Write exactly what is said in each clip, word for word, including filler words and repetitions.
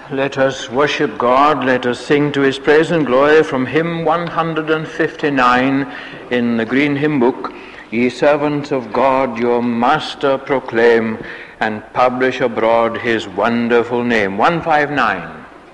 Let us worship God, let us sing to his praise and glory from hymn one hundred fifty-nine in the Green Hymn Book. Ye servants of God, your Master proclaim, and publish abroad his wonderful name. one fifty-nine.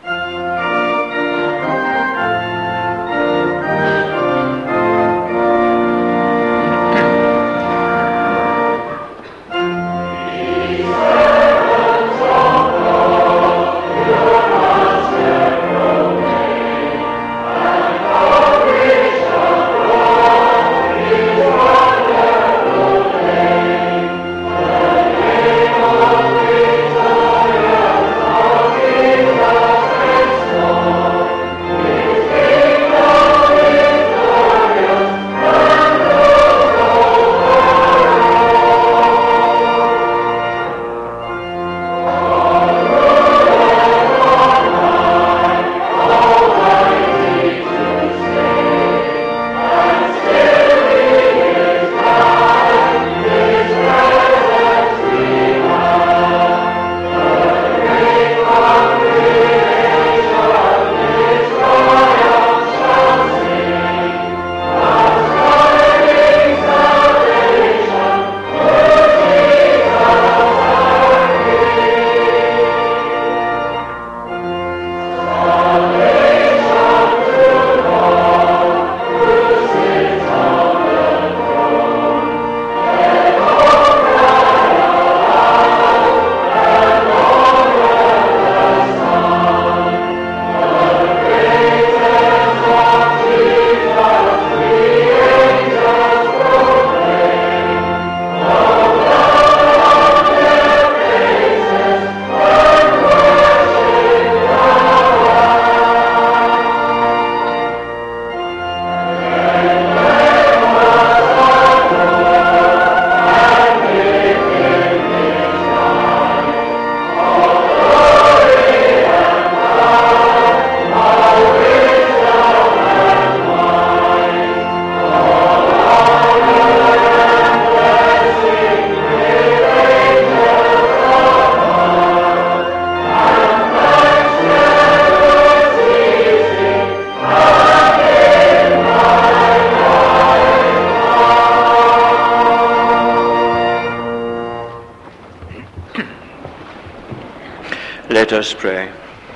Let us pray.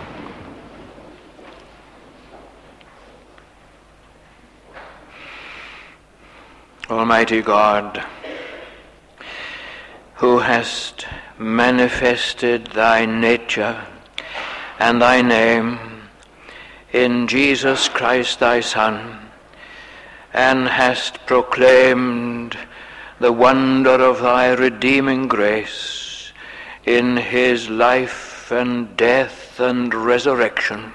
Almighty God, who hast manifested thy nature and thy name in Jesus Christ thy Son, and hast proclaimed the wonder of thy redeeming grace in his life and death and resurrection,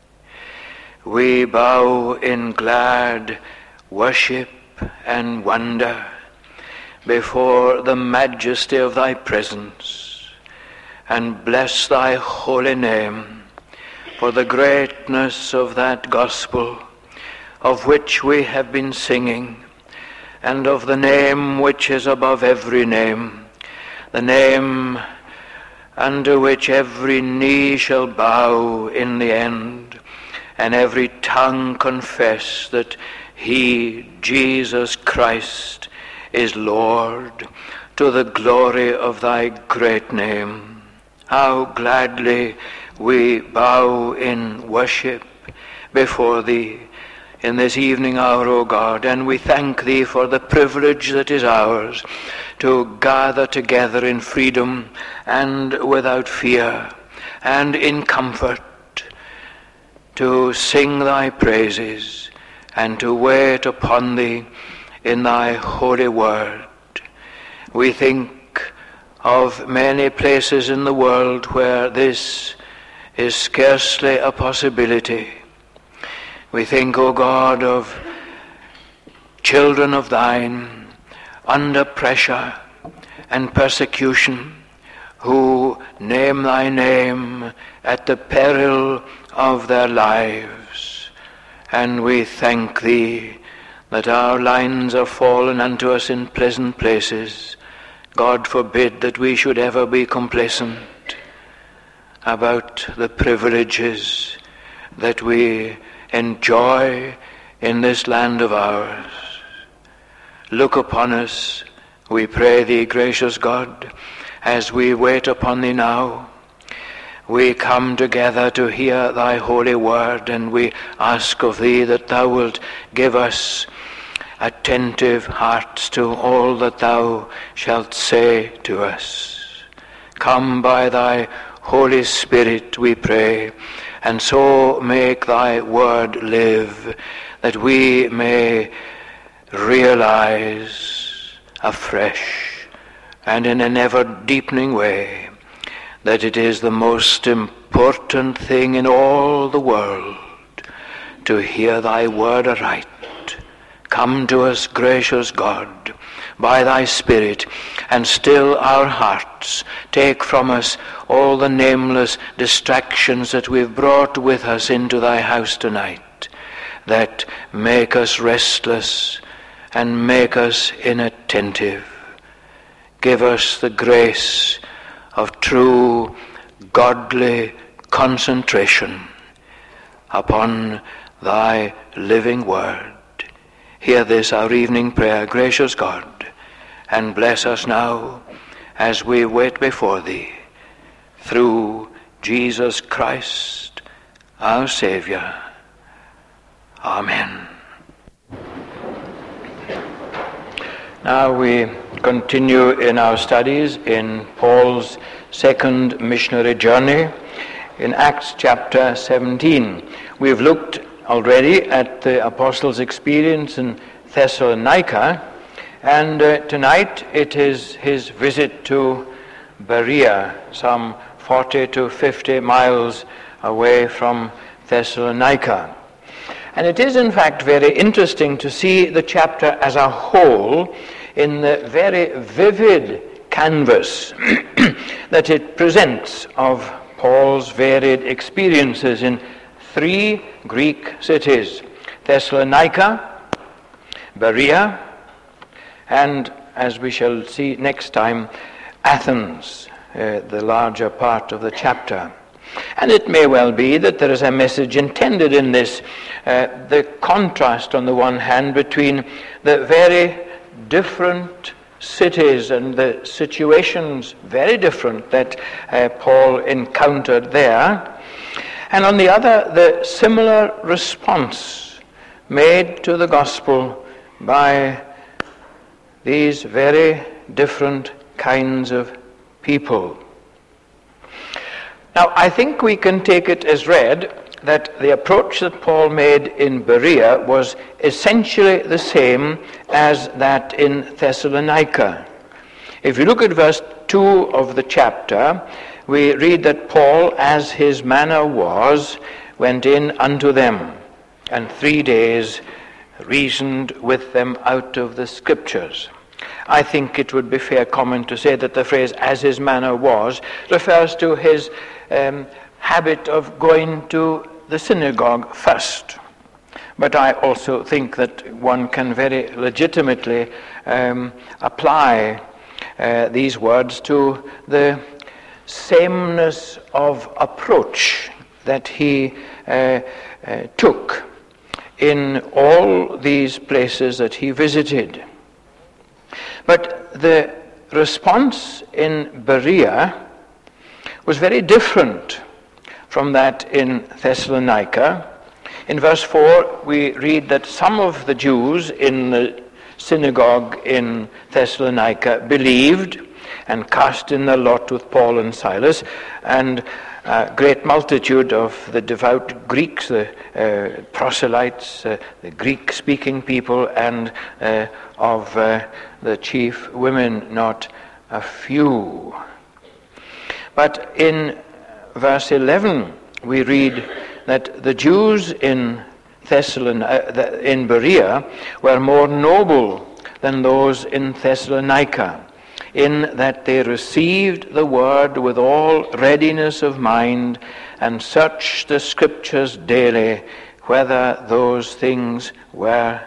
we bow in glad worship and wonder before the majesty of thy presence, and bless thy holy name for the greatness of that gospel of which we have been singing, and of the name which is above every name, the name under which every knee shall bow in the end, and every tongue confess that he, Jesus Christ, is Lord, to the glory of thy great name. How gladly we bow in worship before thee in this evening hour, O God, and we thank thee for the privilege that is ours to gather together in freedom and without fear and in comfort, to sing thy praises and to wait upon thee in thy holy word. We think of many places in the world where this is scarcely a possibility. We think, O God, of children of thine under pressure and persecution, who name thy name at the peril of their lives. And we thank thee that our lines are fallen unto us in pleasant places. God forbid that we should ever be complacent. about the privileges that we enjoy in this land of ours. Look upon us, we pray thee, gracious God, as we wait upon thee now. We come together to hear thy holy word, and we ask of thee that thou wilt give us attentive hearts to all that thou shalt say to us. Come by thy Holy Spirit, we pray, and so make thy word live, that we may realize afresh and in an ever-deepening way that it is the most important thing in all the world to hear thy word aright. Come to us, gracious God, by thy Spirit, and still our hearts. Take from us all the nameless distractions that we've brought with us into thy house tonight, that make us restless and make us inattentive. Give us the grace of true godly concentration upon thy living word. Hear this, our evening prayer, gracious God, and bless us now as we wait before thee, through Jesus Christ, our Saviour. Amen. Now we continue in our studies in Paul's second missionary journey in Acts chapter seventeen. We've looked already at the apostles' experience in Thessalonica, and uh, tonight it is his visit to Berea, some forty to fifty miles away from Thessalonica. And it is in fact very interesting to see the chapter as a whole in the very vivid canvas that it presents of Paul's varied experiences in three Greek cities: Thessalonica, Berea, and, as we shall see next time, Athens, uh, the larger part of the chapter. And it may well be that there is a message intended in this, uh, the contrast on the one hand between the very different cities and the situations, very different, that uh, Paul encountered there, and on the other, the similar response made to the gospel by these very different kinds of people. Now, I think we can take it as read that the approach that Paul made in Berea was essentially the same as that in Thessalonica. If you look at verse two of the chapter, we read that Paul, as his manner was, went in unto them, and three days reasoned with them out of the Scriptures. I think it would be fair comment to say that the phrase "as his manner was" refers to his um, habit of going to the synagogue first. But I also think that one can very legitimately um, apply uh, these words to the sameness of approach that he uh, uh, took in all these places that he visited. But the response in Berea was very different from that in Thessalonica. In verse four, we read that some of the Jews in the synagogue in Thessalonica believed and cast in their lot with Paul and Silas, and a great multitude of the devout Greeks, the uh, proselytes, uh, the Greek-speaking people, and uh, of uh, the chief women, not a few. But in verse eleven, we read that the Jews in Thessalonica, in Berea, were more noble than those in Thessalonica, in that they received the word with all readiness of mind and searched the Scriptures daily whether those things were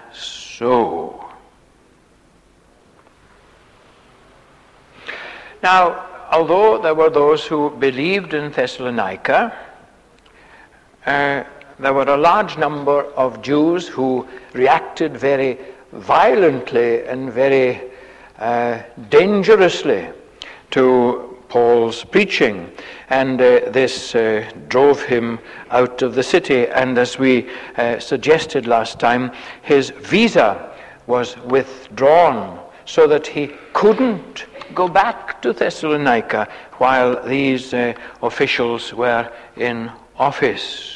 so. Now, although there were those who believed in Thessalonica, uh, there were a large number of Jews who reacted very violently and very uh, dangerously to Paul's preaching, and uh, this uh, drove him out of the city. And as we uh, suggested last time, his visa was withdrawn so that he couldn't go back to Thessalonica while these uh, officials were in office.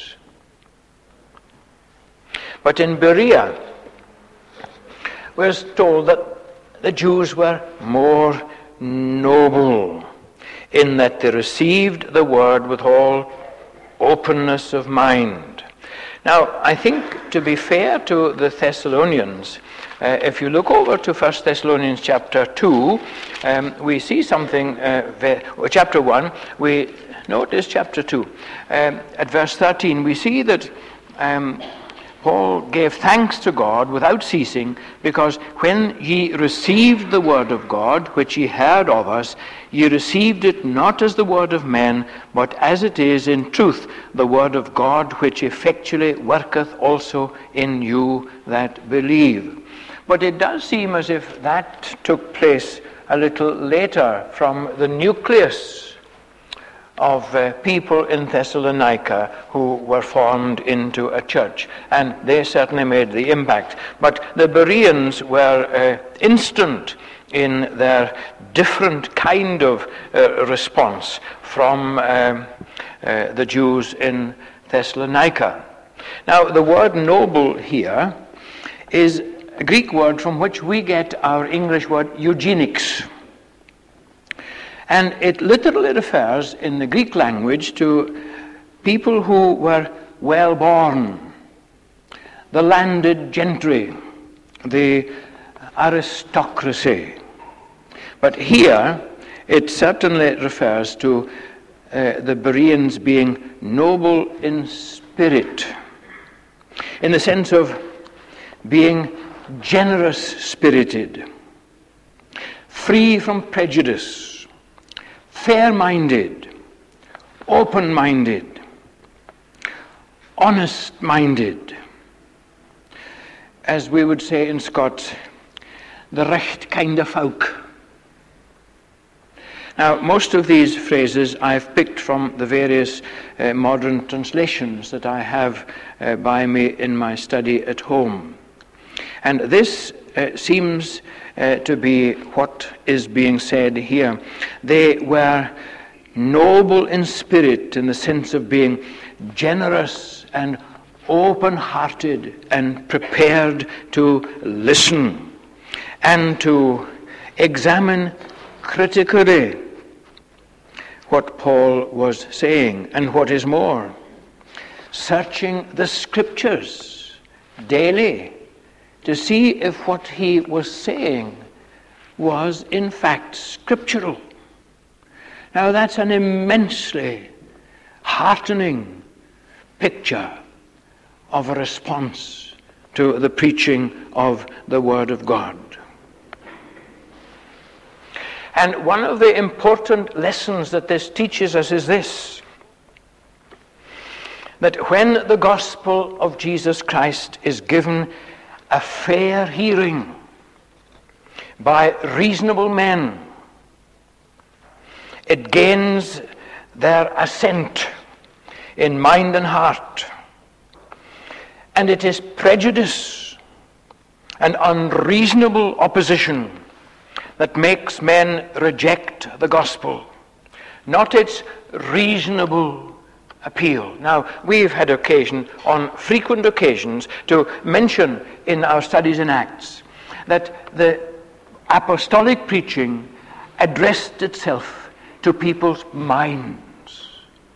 But in Berea, we're told that the Jews were more noble in that they received the word with all openness of mind. Now, I think, to be fair to the Thessalonians, uh, if you look over to First Thessalonians chapter two, um, we see something, uh, very, well, chapter one, we notice chapter two. Um, at verse thirteen, we see that um, Paul gave thanks to God without ceasing, because when ye received the word of God, which ye heard of us, ye received it not as the word of men, but as it is in truth the word of God, which effectually worketh also in you that believe. But it does seem as if that took place a little later from the nucleus of uh, people in Thessalonica who were formed into a church, and they certainly made the impact. But the Bereans were uh, instant in their different kind of uh, response from um, uh, the Jews in Thessalonica. Now, the word noble here is a Greek word from which we get our English word eugenics. And it literally refers in the Greek language to people who were well born, the landed gentry, the aristocracy. But here it certainly refers to uh, the Bereans being noble in spirit, in the sense of being generous-spirited, free from prejudice, fair-minded, open-minded, honest-minded. As we would say in Scots, the recht kind of folk. Now, most of these phrases I've picked from the various uh, modern translations that I have uh, by me in my study at home. And this uh, seems uh, to be what is being said here. They were noble in spirit in the sense of being generous and open-hearted and prepared to listen and to examine critically what Paul was saying, and what is more, searching the scriptures daily to see if what he was saying was in fact scriptural. Now that's an immensely heartening picture of a response to the preaching of the Word of God. And one of the important lessons that this teaches us is this: that when the gospel of Jesus Christ is given a fair hearing by reasonable men, it gains their assent in mind and heart. And it is prejudice and unreasonable opposition that makes men reject the gospel, not its reasonable appeal. Now, we've had occasion, on frequent occasions, to mention in our studies in Acts that the apostolic preaching addressed itself to people's minds.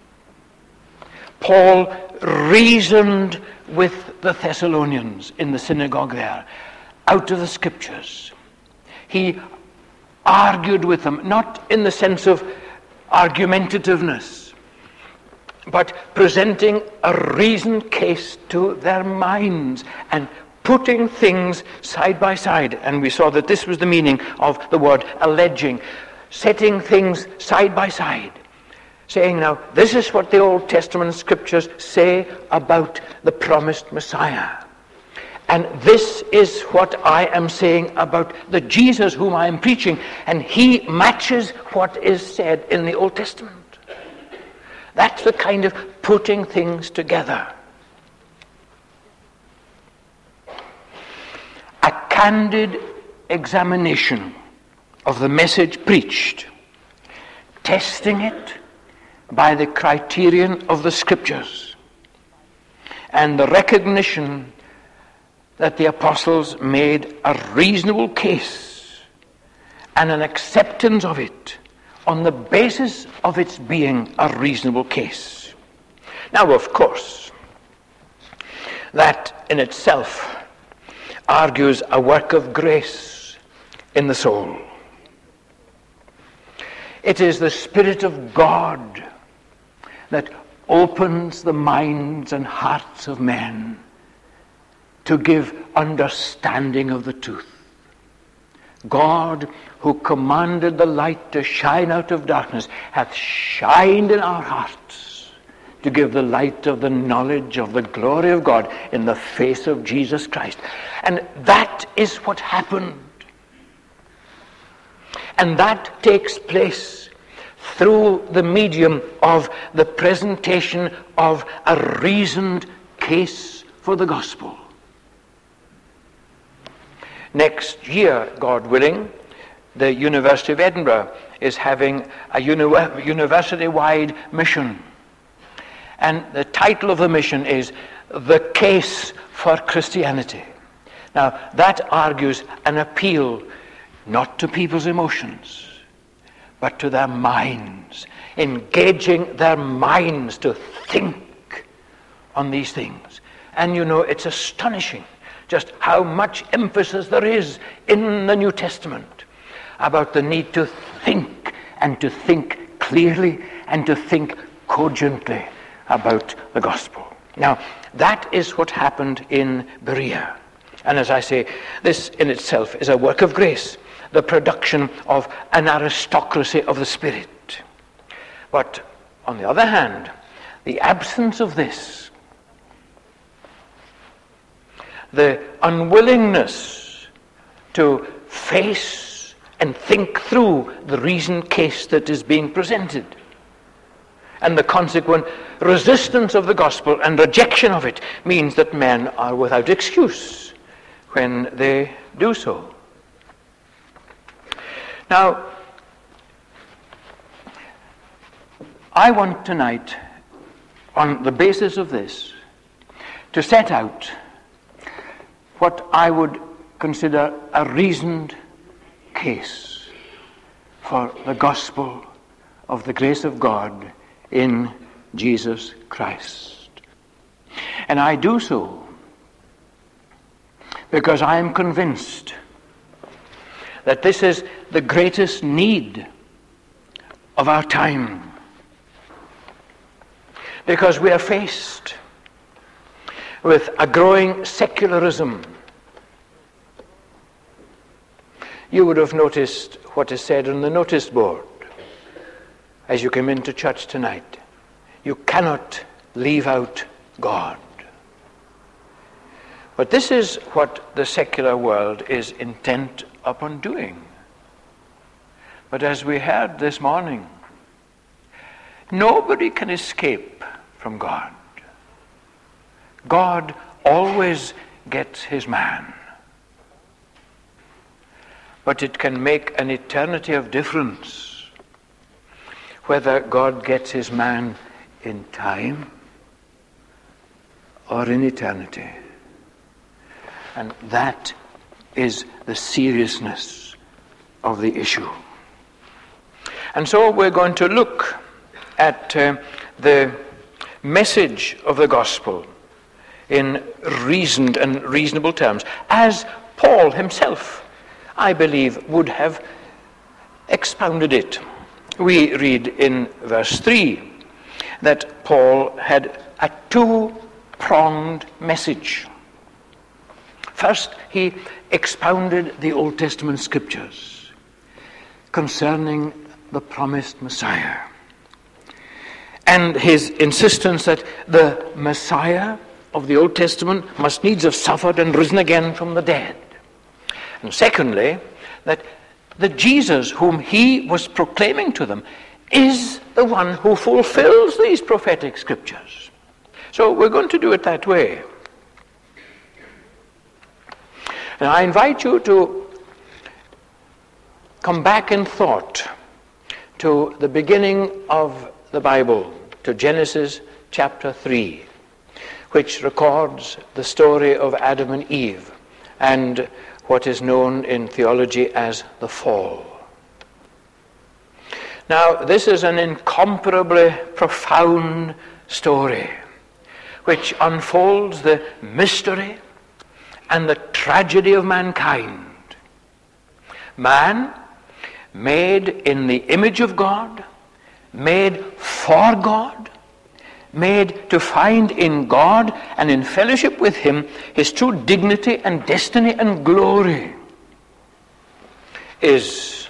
Paul reasoned with the Thessalonians in the synagogue there, out of the scriptures. He argued with them, not in the sense of argumentativeness, but presenting a reasoned case to their minds and putting things side by side. And we saw that this was the meaning of the word alleging. setting things side by side, saying, now, this is what the Old Testament scriptures say about the promised Messiah. And this is what I am saying about the Jesus whom I am preaching, and he matches what is said in the Old Testament. That's the kind of putting things together. A candid examination of the message preached, testing it by the criterion of the scriptures, and the recognition that the apostles made a reasonable case and an acceptance of it on the basis of its being a reasonable case. Now, of course, that in itself argues a work of grace in the soul. It is the Spirit of God that opens the minds and hearts of men to give understanding of the truth. God, who commanded the light to shine out of darkness, hath shined in our hearts to give the light of the knowledge of the glory of God in the face of Jesus Christ. And that is what happened. And that takes place through the medium of the presentation of a reasoned case for the gospel. Next year, God willing, the University of Edinburgh is having a uni- university-wide mission. And the title of the mission is The Case for Christianity. Now, that argues an appeal not to people's emotions, but to their minds, engaging their minds to think on these things. And you know, it's astonishing just how much emphasis there is in the New Testament about the need to think, and to think clearly, and to think cogently about the gospel. Now, that is what happened in Berea. And as I say, this in itself is a work of grace, the production of an aristocracy of the Spirit. But on the other hand, the absence of this, the unwillingness to face and think through the reasoned case that is being presented, and the consequent resistance of the gospel and rejection of it, means that men are without excuse when they do so. Now, I want tonight, on the basis of this, to set out what I would consider a reasoned case for the gospel of the grace of God in Jesus Christ. And I do so because I am convinced that this is the greatest need of our time. Because we are faced with a growing secularism. You would have noticed what is said on the notice board as you came into church tonight. You cannot leave out God. But this is what the secular world is intent upon doing. But as we heard this morning, nobody can escape from God. God always gets his man. But it can make an eternity of difference whether God gets his man in time or in eternity. And that is the seriousness of the issue. And so we're going to look at uh, the message of the gospel in reasoned and reasonable terms, as Paul himself, I believe, would have expounded it. We read in verse three that Paul had a two-pronged message. First, he expounded the Old Testament scriptures, concerning the promised Messiah, and his insistence that the Messiah of the Old Testament must needs have suffered and risen again from the dead. And secondly, that the Jesus whom he was proclaiming to them is the one who fulfills these prophetic scriptures. So we're going to do it that way. And I invite you to come back in thought to the beginning of the Bible, to Genesis chapter three, which records the story of Adam and Eve and what is known in theology as the fall. Now, this is an incomparably profound story which unfolds the mystery and the tragedy of mankind. Man, made in the image of God, made for God, made to find in God and in fellowship with him his true dignity and destiny and glory, is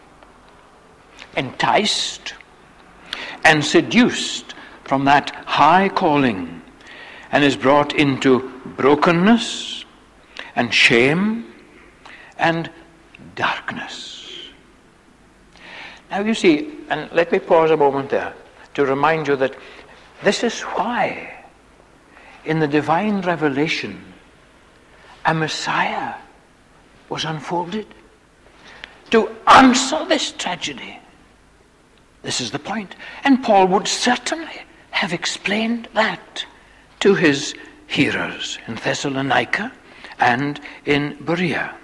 enticed and seduced from that high calling and is brought into brokenness and shame and darkness. Now you see, and let me pause a moment there to remind you that this is why in the divine revelation a Messiah was unfolded to answer this tragedy. This is the point. And Paul would certainly have explained that to his hearers in Thessalonica and in Berea.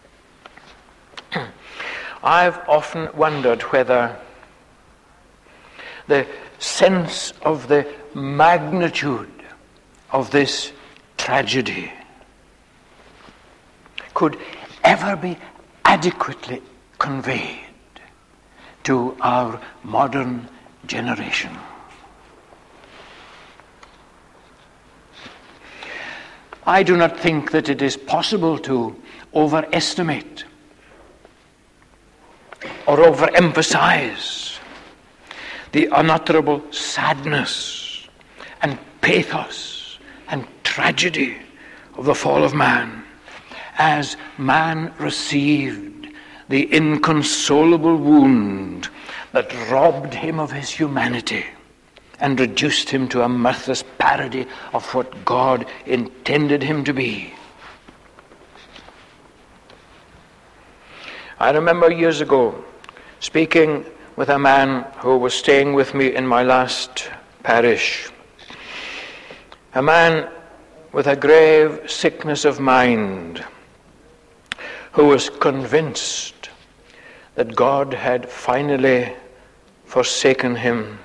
I've often wondered whether the sense of the magnitude of this tragedy could ever be adequately conveyed to our modern generation. I do not think that it is possible to overestimate or overemphasize the unutterable sadness and pathos and tragedy of the fall of man, as man received the inconsolable wound that robbed him of his humanity and reduced him to a mirthless parody of what God intended him to be. I remember years ago speaking with a man who was staying with me in my last parish, a man with a grave sickness of mind, who was convinced that God had finally forsaken him.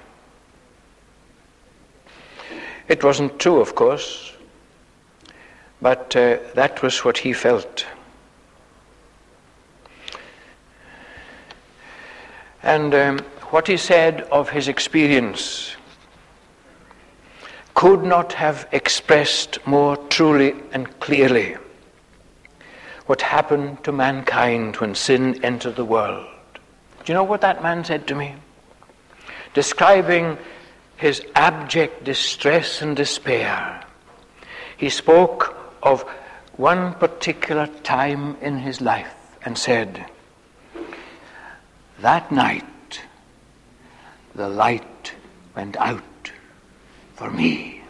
It wasn't true, of course, but uh, that was what he felt. And um, what he said of his experience could not have expressed more truly and clearly what happened to mankind when sin entered the world. Do you know what that man said to me? Describing his abject distress and despair, he spoke of one particular time in his life and said, "That night the light went out for me."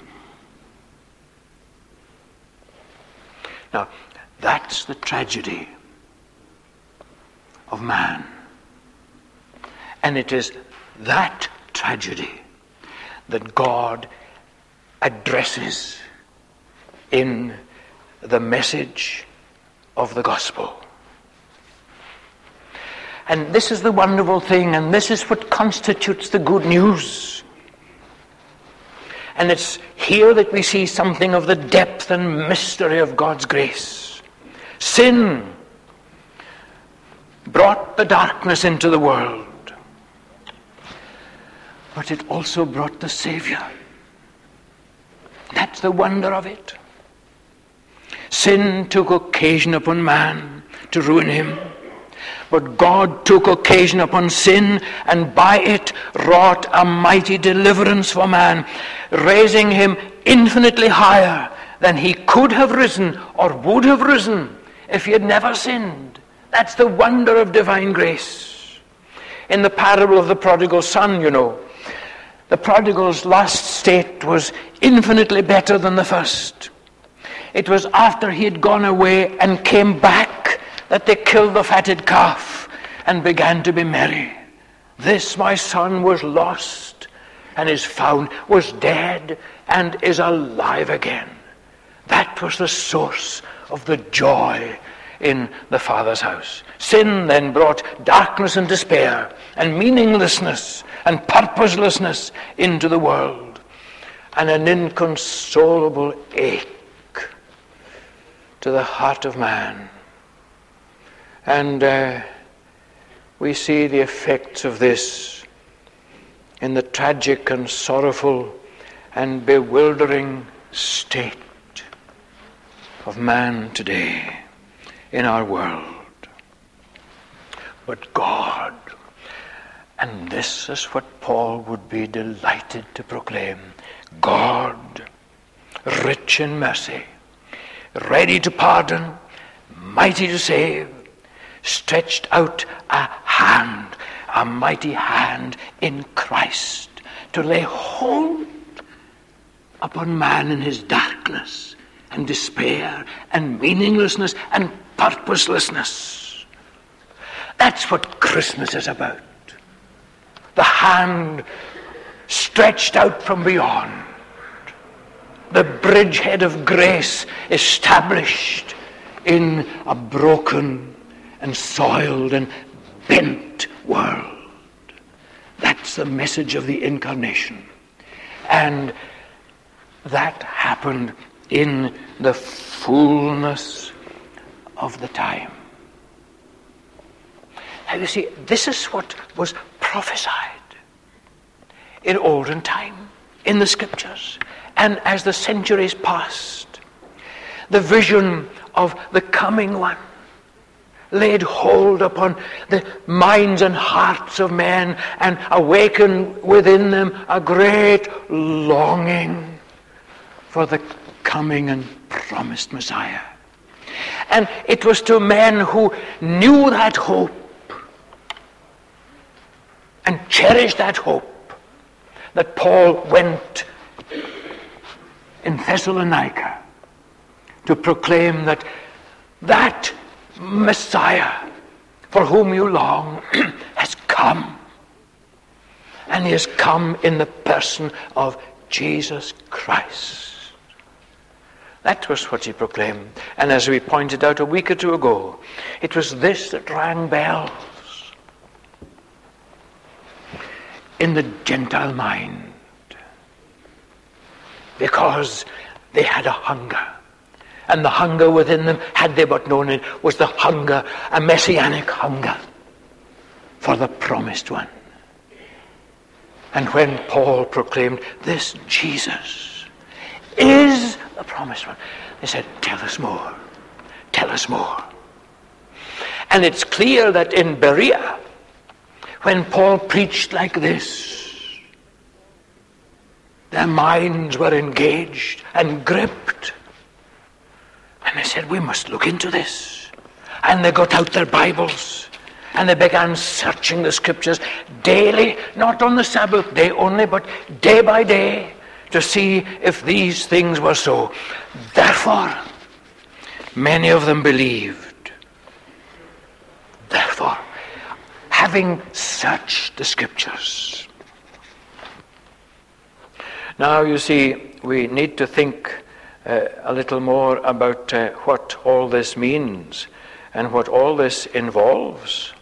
Now, that's the tragedy of man. And it is that tragedy that God addresses in the message of the gospel. And this is the wonderful thing, and this is what constitutes the good news. And it's here that we see something of the depth and mystery of God's grace. Sin brought the darkness into the world, but it also brought the Savior. That's the wonder of it. Sin took occasion upon man to ruin him, But God took occasion upon sin, and by it wrought a mighty deliverance for man, raising him infinitely higher than he could have risen or would have risen if he had never sinned. That's the wonder of divine grace. In the parable of the prodigal son, you know, the prodigal's last state was infinitely better than the first. It was after he had gone away and came back that they killed the fatted calf and began to be merry. This my son was lost and is found, was dead and is alive again. That was the source of the joy in the Father's house. Sin then brought darkness and despair and meaninglessness and purposelessness into the world, and an inconsolable ache to the heart of man. And uh, we see the effects of this in the tragic and sorrowful and bewildering state of man today in our world. But God, and this is what Paul would be delighted to proclaim, God, rich in mercy, ready to pardon, mighty to save, stretched out a hand, a mighty hand in Christ, to lay hold upon man in his darkness and despair and meaninglessness and purposelessness. That's what Christmas is about. The hand stretched out from beyond. The bridgehead of grace established in a broken and soiled and bent world. That's the message of the incarnation. And that happened in the fullness of the time. Now you see, this is what was prophesied in olden time, in the scriptures. And as the centuries passed, the vision of the coming one laid hold upon the minds and hearts of men and awakened within them a great longing for the coming and promised Messiah. And it was to men who knew that hope and cherished that hope that Paul went in Thessalonica to proclaim that that Messiah for whom you long has come. And he has come in the person of Jesus Christ. That was what he proclaimed. And as we pointed out a week or two ago, it was this that rang bells in the Gentile mind, because they had a hunger. And the hunger within them, had they but known it, was the hunger, a messianic hunger for the promised one. And when Paul proclaimed, this Jesus is the promised one, they said, tell us more, tell us more. And it's clear that in Berea, when Paul preached like this, their minds were engaged and gripped. And they said, we must look into this. And they got out their Bibles and they began searching the scriptures daily, not on the Sabbath day only, but day by day, to see if these things were so. Therefore, many of them believed. Therefore, having searched the scriptures. Now, you see, we need to think uh, a little more about uh, what all this means and what all this involves.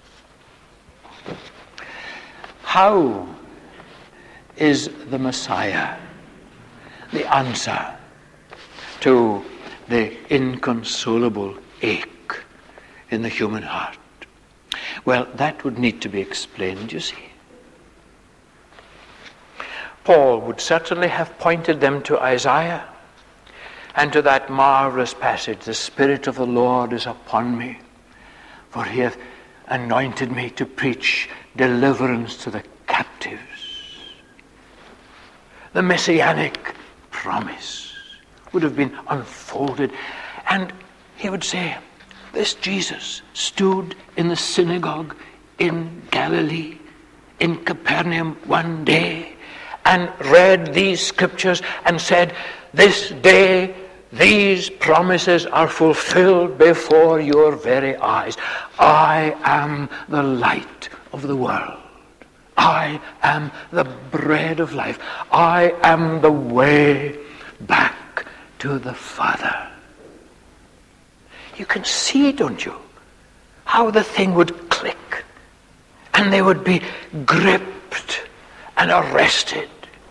How is the Messiah the answer to the inconsolable ache in the human heart? Well, that would need to be explained, you see. Paul would certainly have pointed them to Isaiah and to that marvelous passage, the Spirit of the Lord is upon me, for he hath anointed me to preach deliverance to the captives. The messianic promise would have been unfolded, and he would say, this Jesus stood in the synagogue in Galilee, in Capernaum one day, and read these scriptures and said, this day these promises are fulfilled before your very eyes. I am the light of the world. I am the bread of life. I am the way back to the Father. You can see, don't you, how the thing would click, and they would be gripped and arrested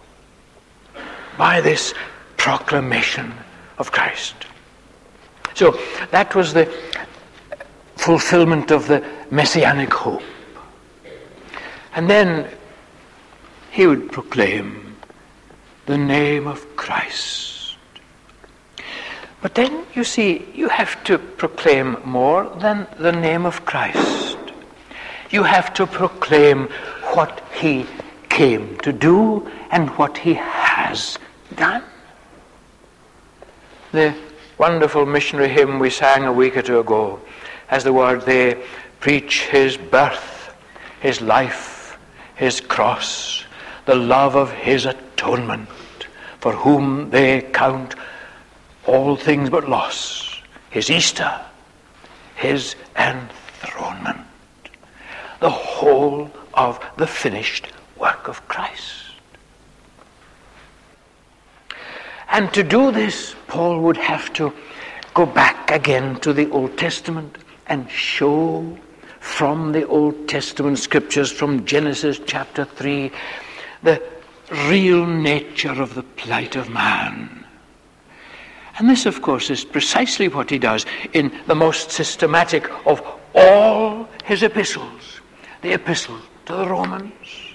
by this proclamation of Christ. So that was the fulfillment of the messianic hope. And then he would proclaim the name of Christ. But then, you see, you have to proclaim more than the name of Christ. You have to proclaim what he came to do and what he has done. The wonderful missionary hymn we sang a week or two ago has the word, they preach his birth, his life, his cross, the love of his atonement, for whom they count all things but loss, his Easter, his enthronement, the whole of the finished work of Christ. And to do this, Paul would have to go back again to the Old Testament and show from the Old Testament scriptures, from Genesis chapter three, the real nature of the plight of man. And this, of course, is precisely what he does in the most systematic of all his epistles, the epistle to the Romans.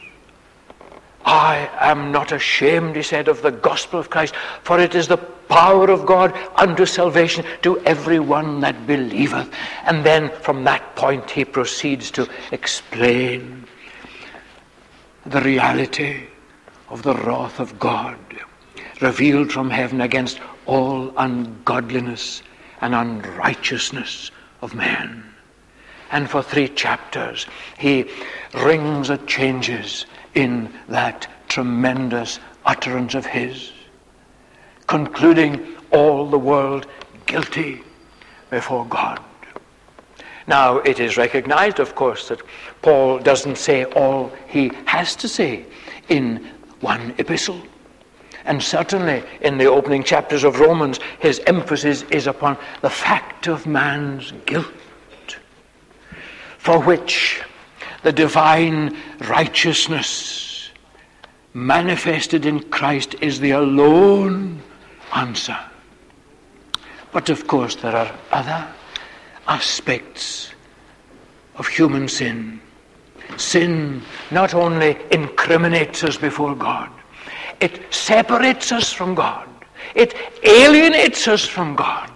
I am not ashamed, he said, of the gospel of Christ, for it is the power of God unto salvation to every one that believeth. And then from that point he proceeds to explain the reality of the wrath of God revealed from heaven against all ungodliness and unrighteousness of men. And for three chapters he rings and changes in that tremendous utterance of his, concluding all the world guilty before God. Now, it is recognized, of course, that Paul doesn't say all he has to say in one epistle. And certainly in the opening chapters of Romans, his emphasis is upon the fact of man's guilt, for which the divine righteousness manifested in Christ is the alone answer. But of course there are other aspects of human sin. Sin not only incriminates us before God, it separates us from God. It alienates us from God.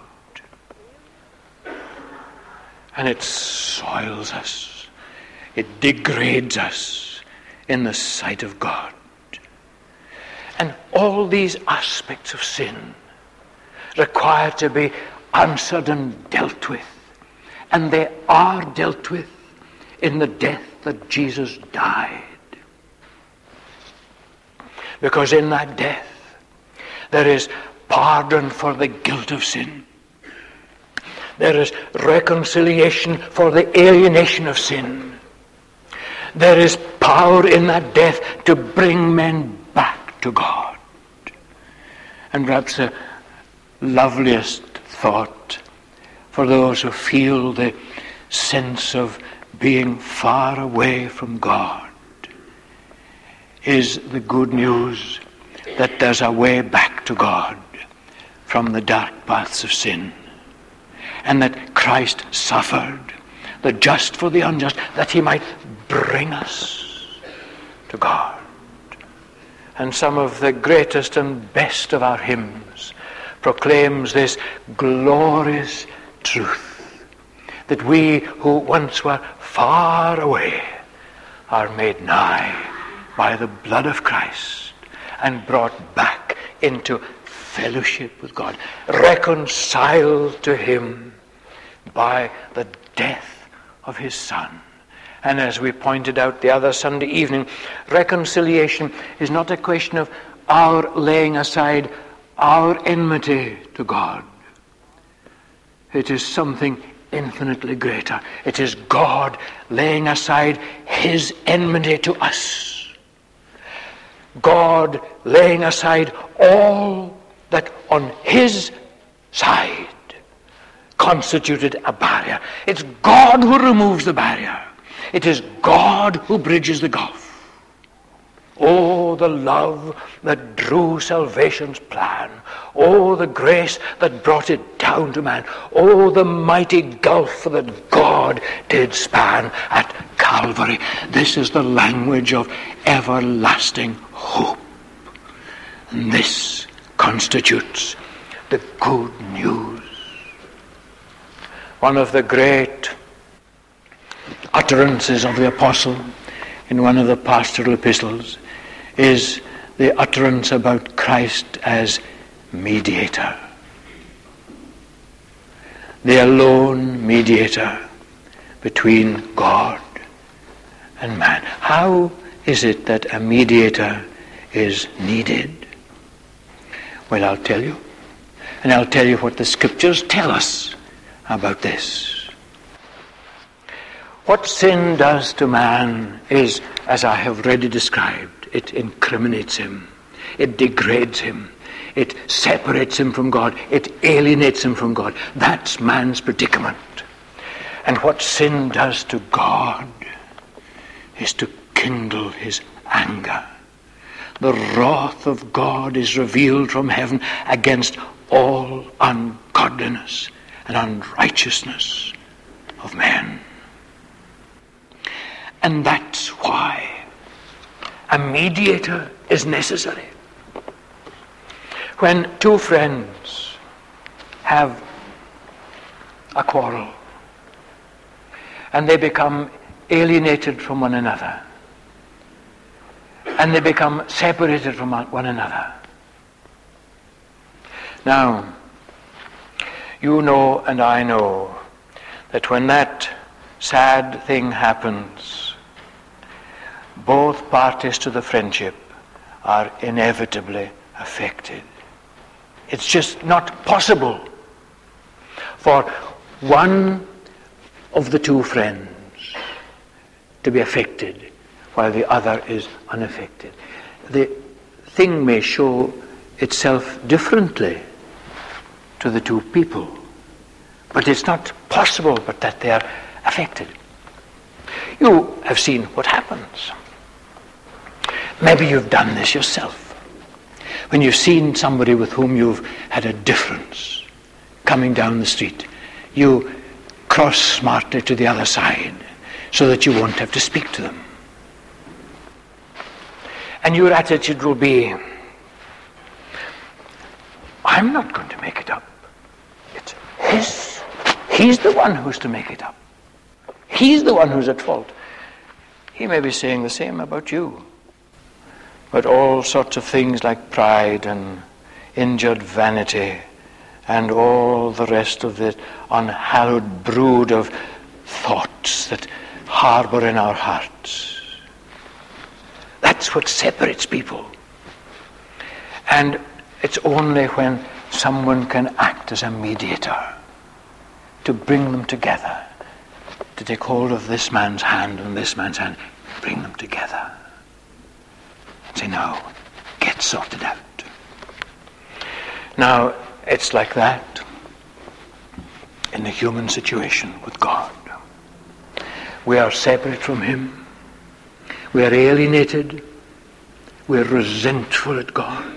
And it soils us. It degrades us in the sight of God. And all these aspects of sin require to be answered and dealt with. And they are dealt with in the death that Jesus died. Because in that death there is pardon for the guilt of sin. There is reconciliation for the alienation of sin. There is power in that death to bring men back to God. And perhaps the loveliest thought for those who feel the sense of being far away from God is the good news that there's a way back to God from the dark paths of sin, and that Christ suffered, the just for the unjust, that he might bring us to God. And some of the greatest and best of our hymns proclaims this glorious truth, that we who once were far away are made nigh by the blood of Christ and brought back into fellowship with God, reconciled to him by the death of his Son. And as we pointed out the other Sunday evening, reconciliation is not a question of our laying aside our enmity to God. It is something infinitely greater. It is God laying aside his enmity to us. God laying aside all that on his side constituted a barrier. It's God who removes the barrier. It is God who bridges the gulf. Oh, the love that drew salvation's plan. Oh, the grace that brought it down to man. Oh, the mighty gulf that God did span at Calvary. This is the language of everlasting hope. And this constitutes the good news. One of the great utterances of the apostle in one of the pastoral epistles is the utterance about Christ as mediator. The alone mediator between God and man. How is it that a mediator is needed? Well, I'll tell you. And I'll tell you what the scriptures tell us about this. What sin does to man is, as I have already described, it incriminates him. It degrades him. It separates him from God. It alienates him from God. That's man's predicament. And what sin does to God is to kindle his anger. The wrath of God is revealed from heaven against all ungodliness and unrighteousness of men. And that's why a mediator is necessary. When two friends have a quarrel and they become alienated from one another and they become separated from one another. Now, you know and I know that when that sad thing happens, both parties to the friendship are inevitably affected. It's just not possible for one of the two friends to be affected while the other is unaffected. The thing may show itself differently to the two people, but it's not possible but that they are affected. You have seen what happens. Maybe you've done this yourself. When you've seen somebody with whom you've had a difference coming down the street, you cross smartly to the other side so that you won't have to speak to them. And your attitude will be, I'm not going to make it up. It's his. He's the one who's to make it up. He's the one who's at fault. He may be saying the same about you. But all sorts of things like pride and injured vanity and all the rest of the unhallowed brood of thoughts that harbor in our hearts. That's what separates people. And it's only when someone can act as a mediator to bring them together, to take hold of this man's hand and this man's hand, bring them together. Say, now, get sorted out. Now, it's like that in the human situation with God. We are separate from him. We are alienated. We are resentful at God.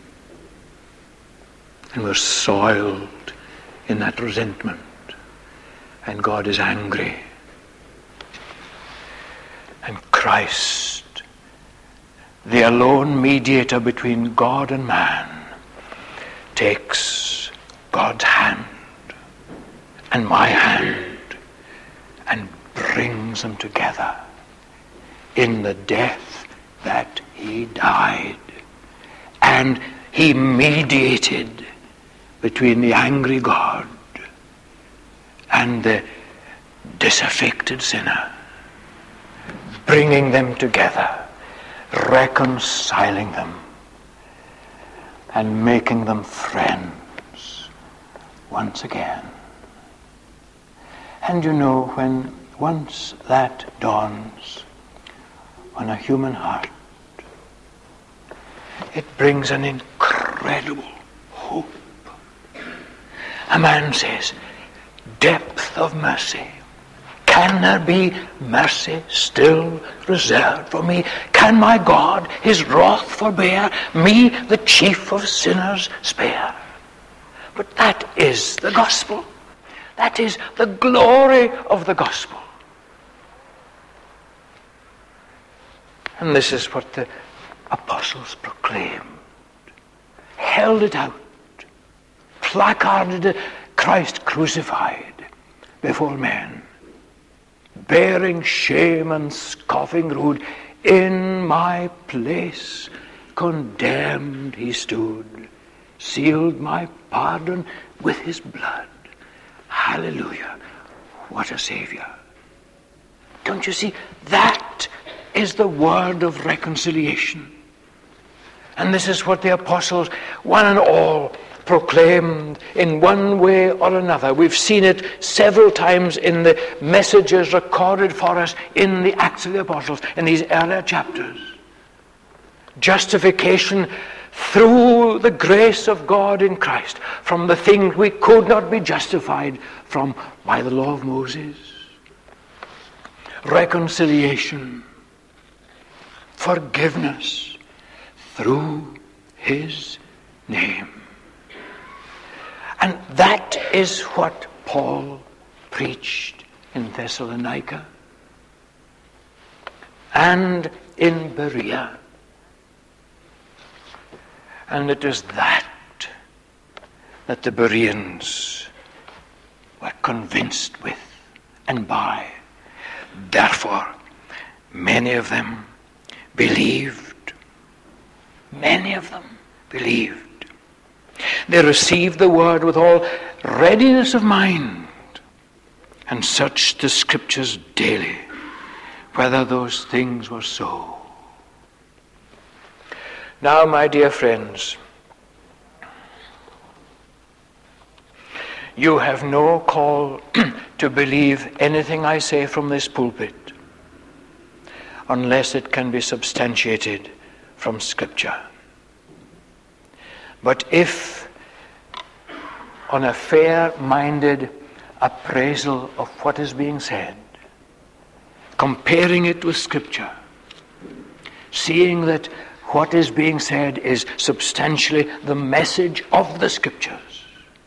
And we're soiled in that resentment. And God is angry. And Christ, the alone mediator between God and man, takes God's hand and my hand and brings them together in the death that he died. And he mediated between the angry God and the disaffected sinner, bringing them together, reconciling them, and making them friends once again. And you know, when once that dawns on a human heart, it brings an incredible hope. A man says, depth of mercy. Can there be mercy still reserved for me? Can my God his wrath forbear? Me, the chief of sinners, spare? But that is the gospel. That is the glory of the gospel. And this is what the apostles proclaimed, held it out, placarded it, Christ crucified before men, bearing shame and scoffing rude. In my place condemned he stood, sealed my pardon with his blood. Hallelujah, what a Savior. Don't you see, that is the word of reconciliation. And this is what the apostles, one and all, proclaimed in one way or another. We've seen it several times in the messages recorded for us in the Acts of the Apostles, in these earlier chapters. Justification through the grace of God in Christ, from the thing we could not be justified from by the law of Moses. Reconciliation, forgiveness through his name. And that is what Paul preached in Thessalonica and in Berea. And it is that that the Bereans were convinced with and by. Therefore, many of them believed. Many of them believed. They received the word with all readiness of mind and searched the scriptures daily whether those things were so. Now, my dear friends, you have no call to believe anything I say from this pulpit unless it can be substantiated from Scripture. But if, on a fair-minded appraisal of what is being said, comparing it with Scripture, seeing that what is being said is substantially the message of the Scriptures,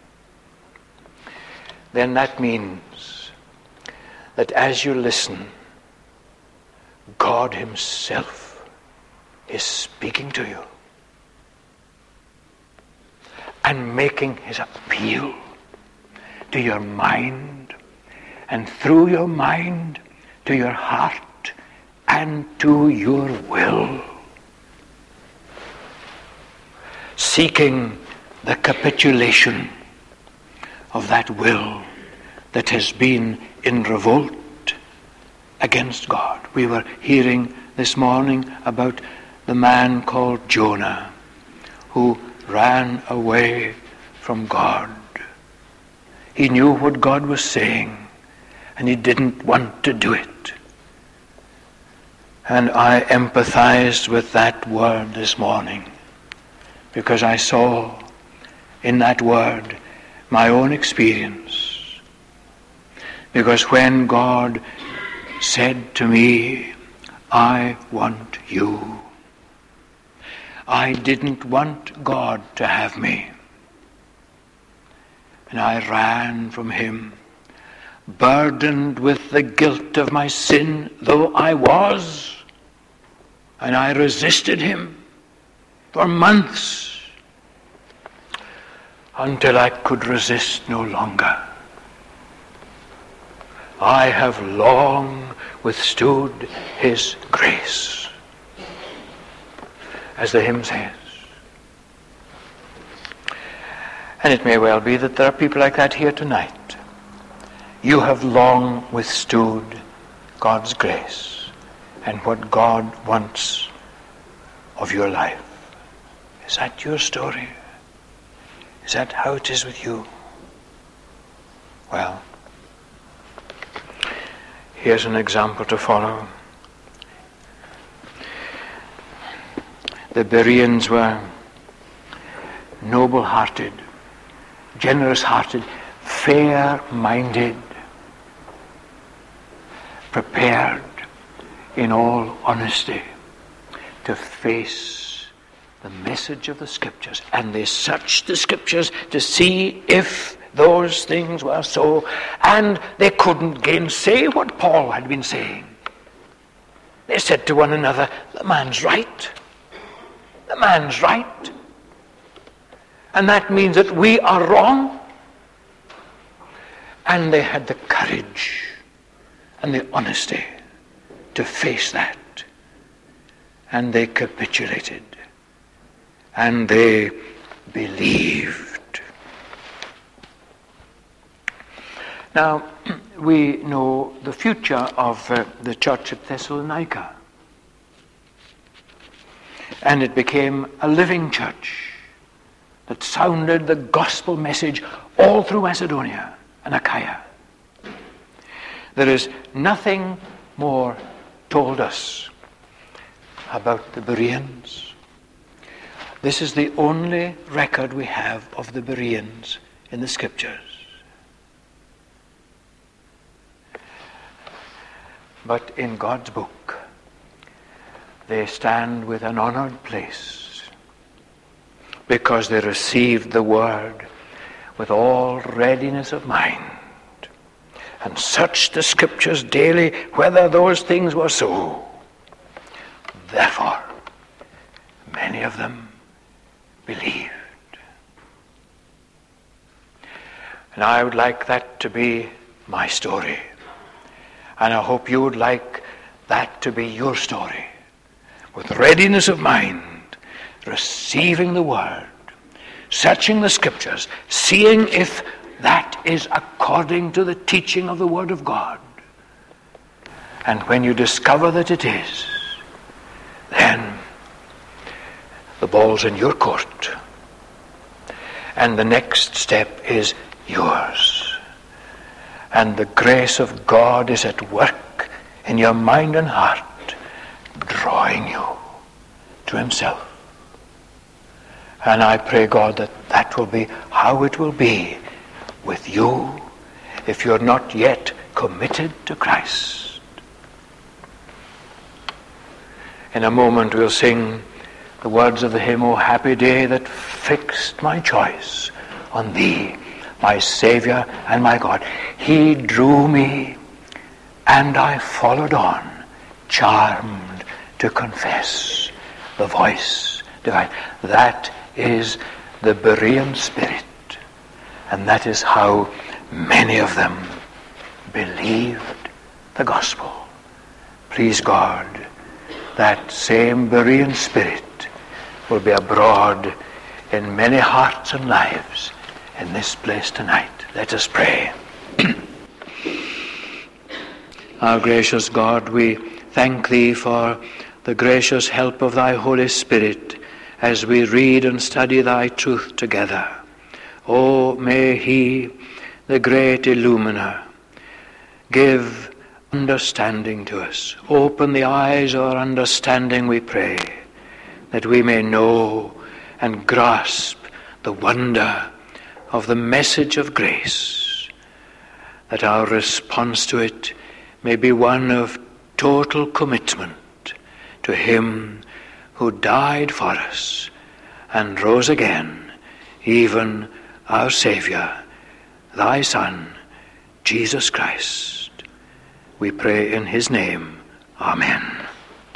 then that means that as you listen, God himself is speaking to you and making his appeal to your mind, and through your mind to your heart and to your will, seeking the capitulation of that will that has been in revolt against God. We were hearing this morning about the man called Jonah, who ran away from God. He knew what God was saying, and he didn't want to do it. And I empathized with that word this morning, because I saw in that word my own experience. Because when God said to me, I want you, I didn't want God to have me. And I ran from him, burdened with the guilt of my sin, though I was. And I resisted him for months, until I could resist no longer. I have long withstood his grace, as the hymn says. And it may well be that there are people like that here tonight. You have long withstood God's grace and what God wants of your life. Is that your story? Is that how it is with you? Well, here's an example to follow. The Bereans were noble-hearted, generous-hearted, fair-minded, prepared in all honesty to face the message of the Scriptures. And they searched the Scriptures to see if those things were so, and they couldn't gainsay what Paul had been saying. They said to one another, the man's right. The man's right. And that means that we are wrong. And they had the courage and the honesty to face that. And they capitulated. And they believed. Now, we know the future of uh, the church at Thessalonica. And it became a living church that sounded the gospel message all through Macedonia and Achaia. There is nothing more told us about the Bereans. This is the only record we have of the Bereans in the Scriptures. But in God's book, they stand with an honored place because they received the word with all readiness of mind and searched the Scriptures daily whether those things were so. Therefore, many of them believed. And I would like that to be my story. And I hope you would like that to be your story. With readiness of mind, receiving the word, searching the Scriptures, seeing if that is according to the teaching of the Word of God. And when you discover that it is, then the ball's in your court. And the next step is yours. And the grace of God is at work in your mind and heart, drawing you to himself. And I pray, God, that that will be how it will be with you if you're not yet committed to Christ. In a moment we'll sing the words of the hymn, O happy day that fixed my choice on thee, my Savior and my God. He drew me, and I followed on, charmed to confess the voice divine. That is the Berean spirit, and that is how many of them believed the gospel. Please God, that same Berean spirit will be abroad in many hearts and lives in this place tonight. Let us pray. Our gracious God, we thank thee for the gracious help of thy Holy Spirit as we read and study thy truth together. Oh, may he, the great illuminer, give understanding to us. Open the eyes of our understanding, we pray, that we may know and grasp the wonder of the message of grace, that our response to it may be one of total commitment to him who died for us and rose again, even our Savior, thy Son, Jesus Christ. We pray in his name. Amen.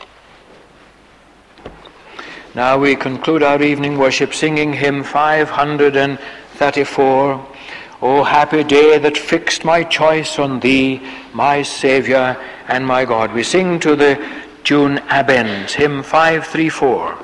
Now we conclude our evening worship singing hymn five hundred thirty-four, O happy day that fixed my choice on thee, my Saviour and my God. We sing to the tune Abens, hymn five three four.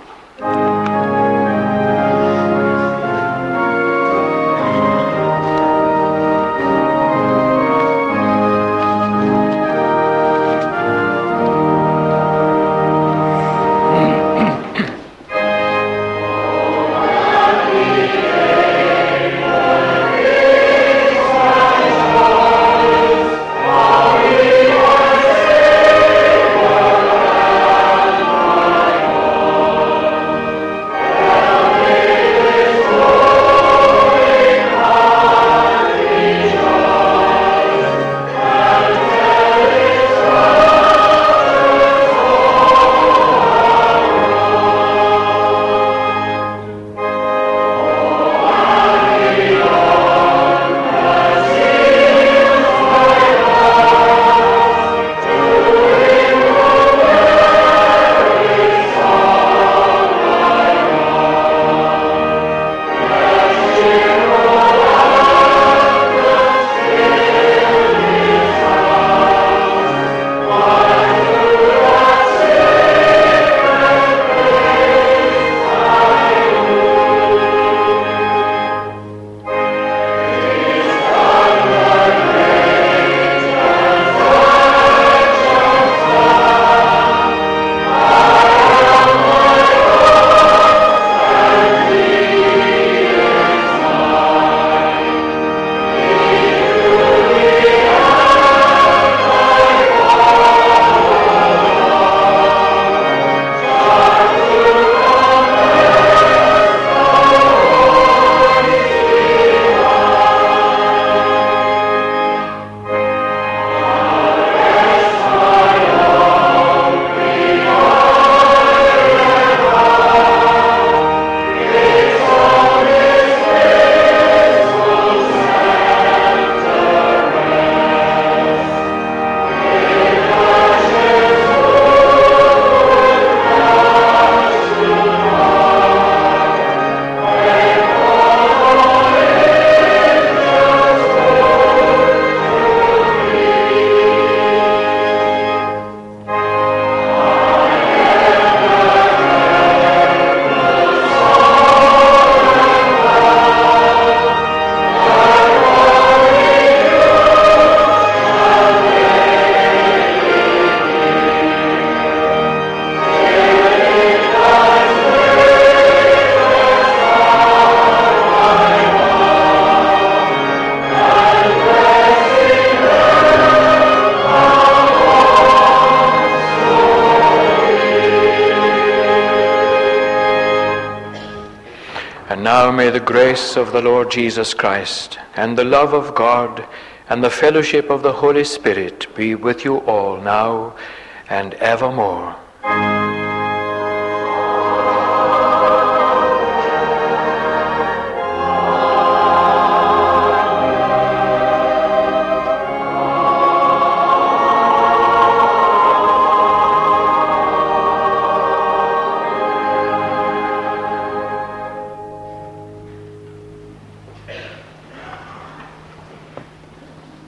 And now may the grace of the Lord Jesus Christ and the love of God and the fellowship of the Holy Spirit be with you all now and evermore.